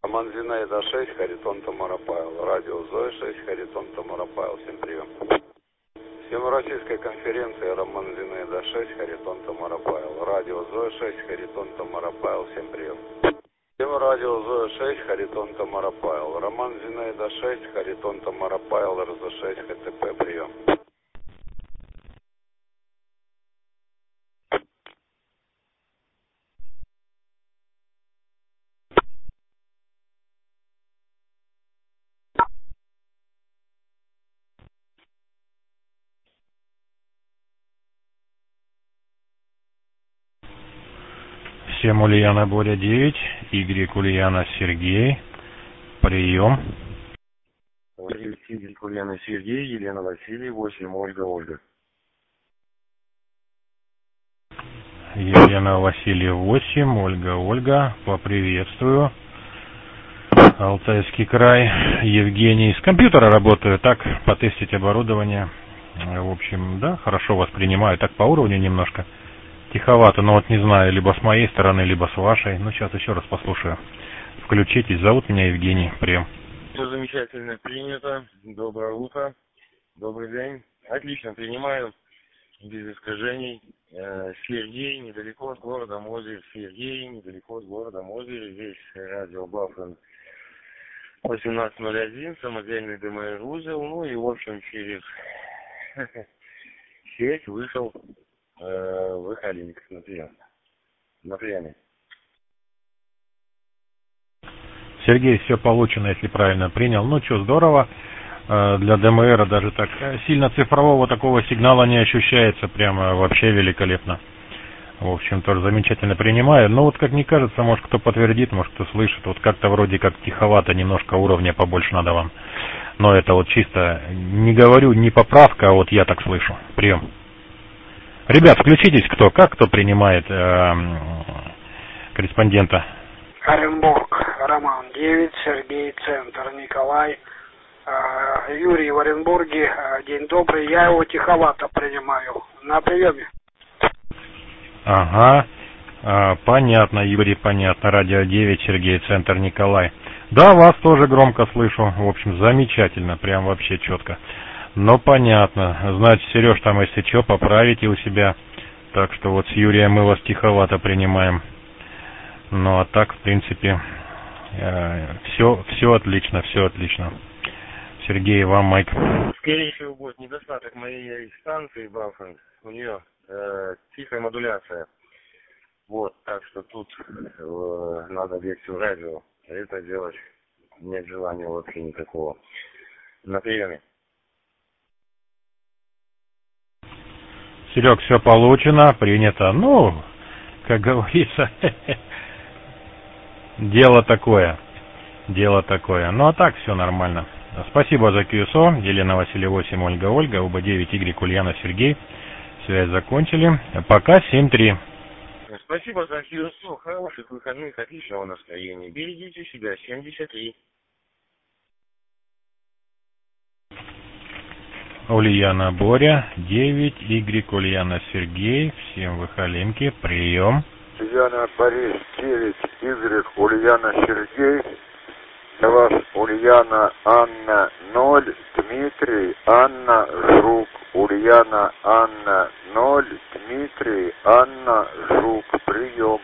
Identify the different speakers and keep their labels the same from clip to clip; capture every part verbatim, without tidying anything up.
Speaker 1: Роман Зинаида шесть, Харитон Тамара Павел. Радио Зоя шесть, Харитон Тамара Павел. Всем прием. Тема российской конференции Роман Зинаида шесть, Харитон Тамара Павел. Радио Зоя шесть, Харитон Тамара Павел. Всем прием. Тема радио Зоя шесть, Харитон Тамара Павел. Роман Зинаида шесть, Харитон Тамара Павел, эр зэ шесть, ха тэ пэ, прием.
Speaker 2: Всем Ульяна Боря девять, Y Ульяна Сергей, прием.
Speaker 3: Y Ульяна Сергей, Елена Василий, восемь, Ольга Ольга.
Speaker 2: Елена Василий восемь, Ольга Ольга, поприветствую. Алтайский край, Евгений. С компьютера работаю, так, потестить оборудование. В общем, да, хорошо воспринимаю, так по уровню немножко. Тиховато, но вот не знаю, либо с моей стороны, либо с вашей. Ну, сейчас еще раз послушаю. Включитесь, зовут меня Евгений, прием.
Speaker 3: Все замечательно принято. Доброе утро. Добрый день. Отлично принимаю. Без искажений. Сергей, недалеко от города Мозырь. Сергей, недалеко от города Мозырь. Здесь радио Баффен восемнадцать ноль один, самодельный ДМР узел. Ну и, в общем, через сеть вышел в Эхолинк на прием. На приеме.
Speaker 2: Сергей, все получено, если правильно принял. Ну что, здорово. Для ДМР даже так сильно цифрового такого сигнала не ощущается. Прямо вообще великолепно. В общем, тоже замечательно принимаю. Но вот как мне кажется, может кто подтвердит, может кто слышит. Вот как-то вроде как тиховато, немножко уровня побольше надо вам. Но это вот чисто, не говорю, не поправка, а вот я так слышу. Прием. Ребят, включитесь, кто, как, кто принимает э, корреспондента.
Speaker 4: Оренбург, Роман девять, Сергей, Центр, Николай, э, Юрий в Оренбурге, э, день добрый, я его тиховато принимаю, на приеме.
Speaker 2: Ага, э, понятно, Юрий, понятно, радио девять, Сергей, Центр, Николай. Да, вас тоже громко слышу, в общем, замечательно, прям вообще четко. Ну, понятно. Значит, Сереж, там, если что, поправите у себя. Так что вот с Юрием мы вас тиховато принимаем. Ну, а так, в принципе, э, все, все отлично, все отлично. Сергей, вам майк.
Speaker 3: Скорее всего, будет недостаток моей станции Баффен. У нее э, тихая модуляция. Вот, так что тут э, надо версию радио. Это делать нет желания вообще никакого. На приеме.
Speaker 2: Серег, все получено, принято. Ну, как говорится, дело такое. Дело такое. Ну, а так все нормально. Спасибо за кью эс о. Елена Василий восемь, Ольга Ольга, оба девять, Y Ульяна Сергей. Связь закончили. Пока семь три.
Speaker 3: Спасибо за кью эс о. Хороших выходных, отличного настроения. Берегите себя. семьдесят три.
Speaker 2: Ульяна Боря, девять, Y Ульяна Сергей, всем в Эхолинке, прием.
Speaker 1: Ульяна Борис, девять, Y Ульяна Сергей, для вас Ульяна Анна ноль, Дмитрий, Анна Жук, Ульяна Анна ноль, Дмитрий, Анна Жук, прием.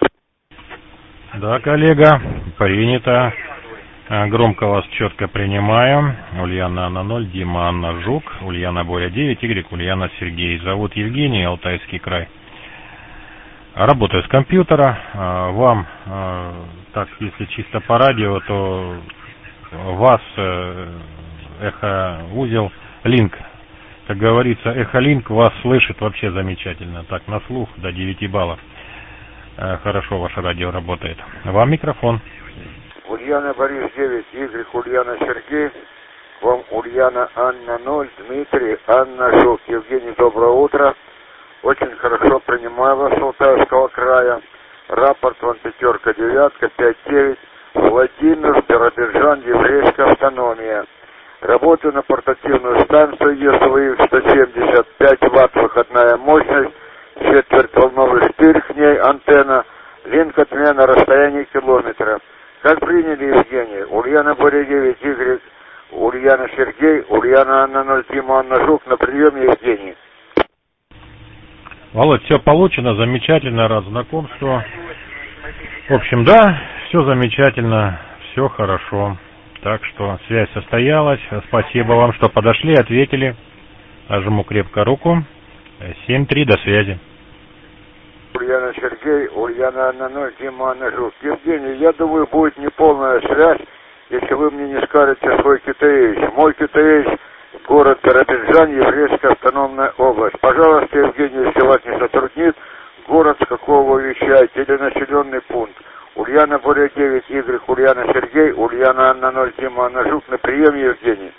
Speaker 2: Да, коллега, принято. Громко вас четко принимаем. Ульяна Анна ноль, Дима Анна Жук, Ульяна Боря девять, Y Ульяна Сергей. Зовут Евгений, Алтайский край. Работаю с компьютера. Вам, так, если чисто по радио, то вас эхо-узел, линк. Как говорится, эхо-линк вас слышит вообще замечательно. Так, на слух до девяти баллов. Хорошо ваше радио работает. Вам микрофон.
Speaker 1: Ульяна Борис девять, Y Ульяна Сергей, вам Ульяна Анна ноль, Дмитрий, Анна Жук. Евгений, доброе утро. Очень хорошо принимаю вас с Алтайского края. Рапорт вам пятерка, девятка, пять девять, Владимир, Биробиджан, еврейская автономия. Работаю на портативную станцию ЕСВИ сто семьдесят пять ватт, выходная мощность, четверть волновый штырь к ней, антенна, линк от меня на расстоянии километра. Как приняли, Евгений? Ульяна Боря девять, Игорь, Ульяна Сергей, Ульяна Анна ноль, Тима Анна Жук, на приеме, Евгений.
Speaker 2: Володь, все получено, замечательно, рад знакомству. В общем, да, все замечательно, все хорошо. Так что связь состоялась. Спасибо вам, что подошли, ответили. Жму крепко руку. семь три, до связи.
Speaker 1: Ульяна Сергей, Ульяна Анна ноль, Тима Анна Жук. Евгений, я думаю, будет неполная связь, если вы мне не скажете свой КТЭ. Мой КТЭ — город Биробиджан, Еврейская автономная область. Пожалуйста, Евгений, если вас не затруднит, город, с какого вы вещаете, или населенный пункт. Ульяна Боря девять, Игорь, Ульяна Сергей, Ульяна Анна ноль, Тима Анна Жук, на приеме, Евгений.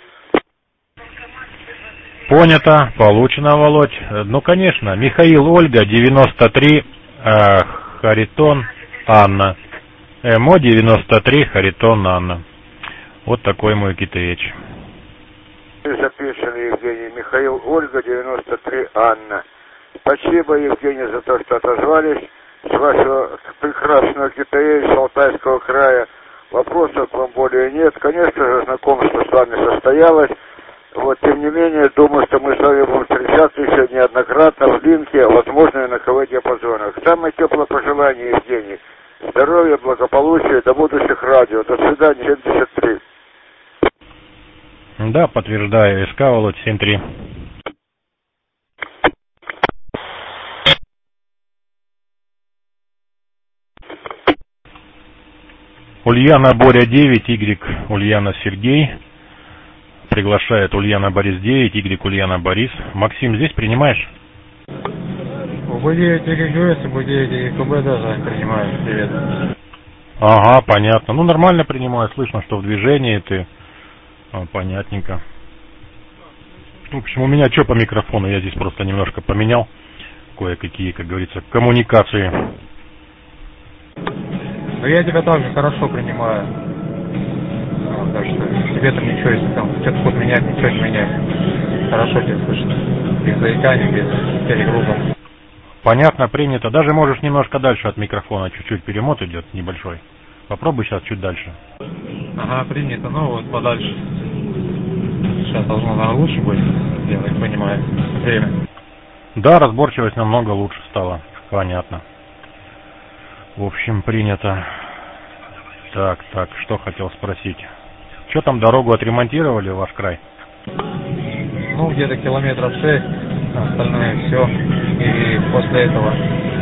Speaker 2: Понято, получено, Володь. Ну, конечно, Михаил Ольга, девяносто три, э, Харитон Анна. МО девяносто три, Харитон Анна. Вот такой мой КТЭЧ.
Speaker 1: Записано, Евгений. Михаил Ольга, девяносто три, Анна. Спасибо, Евгений, за то, что отозвались с вашего прекрасного КТЭ из Алтайского края. Вопросов к вам более нет. Конечно же, знакомство с вами состоялось. Вот, тем не менее, думаю, что мы с вами будем встречаться еще неоднократно в линке, возможно, и на КВ-диапазонах. Самое теплое пожелание, Евгений. Здоровья, благополучия, до будущих радио. До свидания, семьдесят три.
Speaker 2: Да, подтверждаю. СК, Володь, семь три. Ульяна Боря девять, Y Ульяна Сергей. Приглашает Ульяна Борис девять, Y Ульяна Борис. Максим, здесь принимаешь?
Speaker 5: Б девять ГГС, Б девять ГКБ даже принимаю. Привет.
Speaker 2: Ага, понятно. Ну, нормально принимаю. Слышно, что в движении ты. А, понятненько. В общем, у меня что по микрофону? Я здесь просто немножко поменял кое-какие, как говорится, коммуникации.
Speaker 5: Ну, я тебя также хорошо принимаю. Вот, так что тебе там ничего, если там что-то будет менять, ничего не меняет. Хорошо тебя слышно. Без заиканий, без перегрузов.
Speaker 2: Понятно, принято. Даже можешь немножко дальше от микрофона, чуть-чуть перемот идет небольшой. Попробуй сейчас чуть дальше.
Speaker 5: Ага, принято. Ну вот подальше. Сейчас должно, наверное, лучше будет, я так понимаю, время.
Speaker 2: Да, разборчивость намного лучше стала. Понятно. В общем, принято. Так, так, что хотел спросить. Что там, дорогу отремонтировали в ваш край?
Speaker 5: Ну, где-то километров шесть, остальное все. И после этого,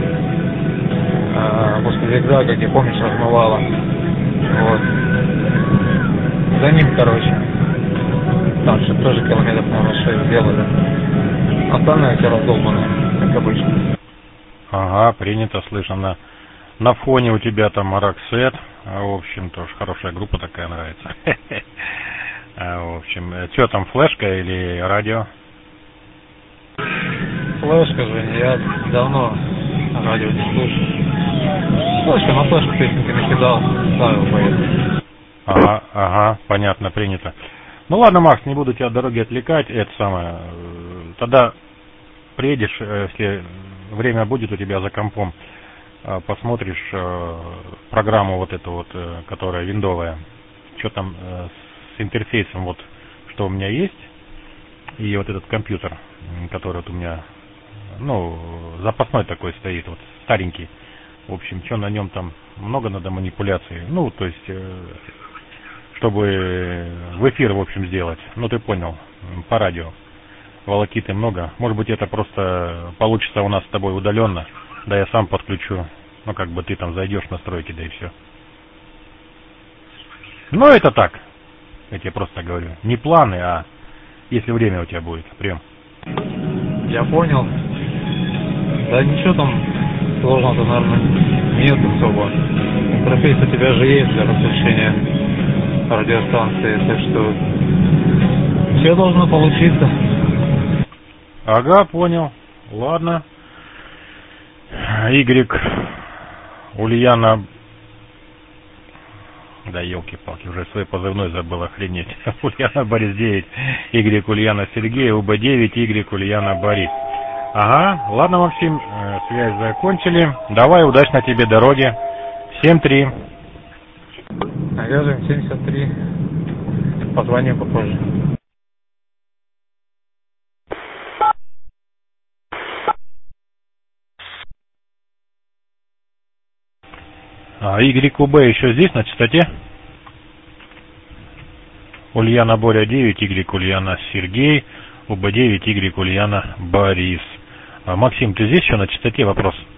Speaker 5: а, после зигзага, где, помнишь, размывало. Вот. За ним, короче. Там что тоже километров, наверное, шесть сделали. Остальное все раздолбано, как обычно.
Speaker 2: Ага, принято, слышно. На, на фоне у тебя там Араксет. В общем, тоже хорошая группа такая, нравится. В общем, что там, флешка или радио?
Speaker 5: Флешка же, я давно радио не слушаю. Флешка, на флешку песенки накидал, ставил, поэтому.
Speaker 2: Ага, ага, понятно, принято. Ну ладно, Макс, не буду тебя от дороги отвлекать, это самое. Тогда приедешь, если время будет у тебя за компом, посмотришь программу вот эту вот, которая виндовая, что там с интерфейсом, вот, что у меня есть, и вот этот компьютер, который вот у меня, ну, запасной такой стоит, вот, старенький. В общем, что на нем там много надо манипуляций, ну, то есть, чтобы в эфир, в общем, сделать, ну, ты понял, по радио. Волокиты много. Может быть, это просто получится у нас с тобой удаленно. Да, я сам подключу. Ну, как бы ты там зайдешь в настройки, да и все. Ну, это так. Я тебе просто говорю. Не планы, а если время у тебя будет. Прием.
Speaker 5: Я понял. Да ничего там сложного-то, наверное, нет особо. Интерфейс у тебя же есть для подключения радиостанции, так что все должно получиться.
Speaker 2: Ага, понял. Ладно. Y. Ульяна. Да елки-палки, уже свой позывной забыл, охренеть. Ульяна Борис девять. Y. Ульяна Сергей. У Б девять. Y. Ульяна Борис. Ага, ладно, Максим, связь закончили. Давай, удачной тебе дороги. семь три.
Speaker 5: Вяжем семьдесят три. Позвоню попозже.
Speaker 2: А Y У Б еще здесь на частоте? Ульяна Боря девять, Y Ульяна Сергей, У Б девять, Y Ульяна Борис. А, Максим, ты здесь еще на частоте? Вопрос.